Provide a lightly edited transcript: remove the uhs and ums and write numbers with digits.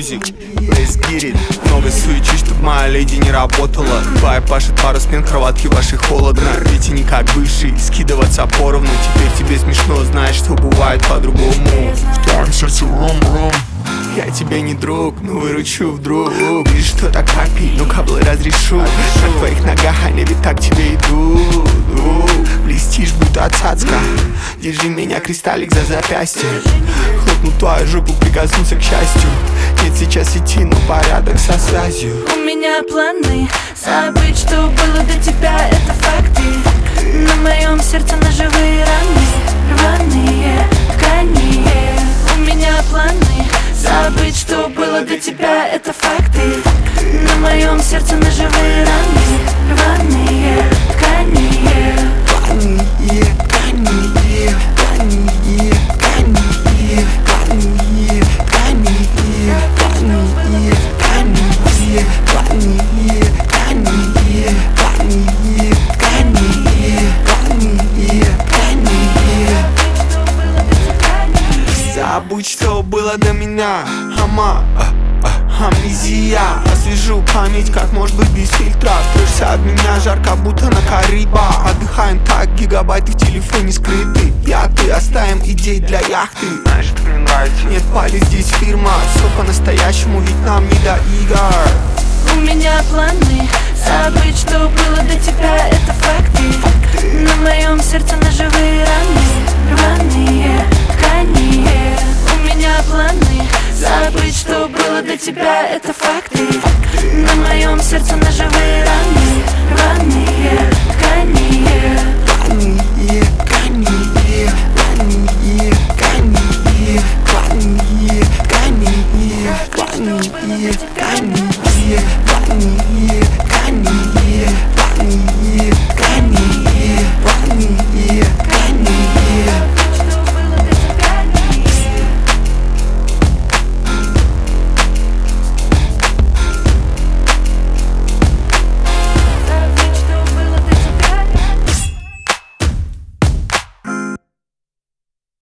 мьюзик, let's get it. Много суечи, чтоб моя леди не работала. Твоя пашет пару смен, кроватки вашей холодно. Ведь и не как бывший, скидываться поровну. Теперь тебе смешно, знаешь, что бывает по-другому. Я тебе не друг, но выручу вдруг. Видишь, что так капи, ну каблы разрешу. На твоих ногах они ведь так тебе идут. Блестишь, будто цацка. Держи меня, кристаллик, за запястье. Хлопнул твою жопу, прикоснулся к счастью. Нет сейчас идти, но порядок со связью. У меня планы забыть, что было до тебя, это факты. На моем сердце ножевые раны, рваные ткани. У меня планы забыть, что было до тебя, это факты. На моем сердце ножевые раны, рваные ткани. Ткани, ткани, ткани, ткани, ткани, забудь, что было до меня. Амнезия. Освежу память, как может быть без фильтра. Трёшься от меня жарко, будто на Карибах. Отдыхаем так, гигабайты в телефоне скрыты. Ты оставим идей для яхты. Знаешь, что мне нравится? Нет пали, здесь фирма. Все по-настоящему, ведь нам не до игр. У меня планы забыть, что было до тебя,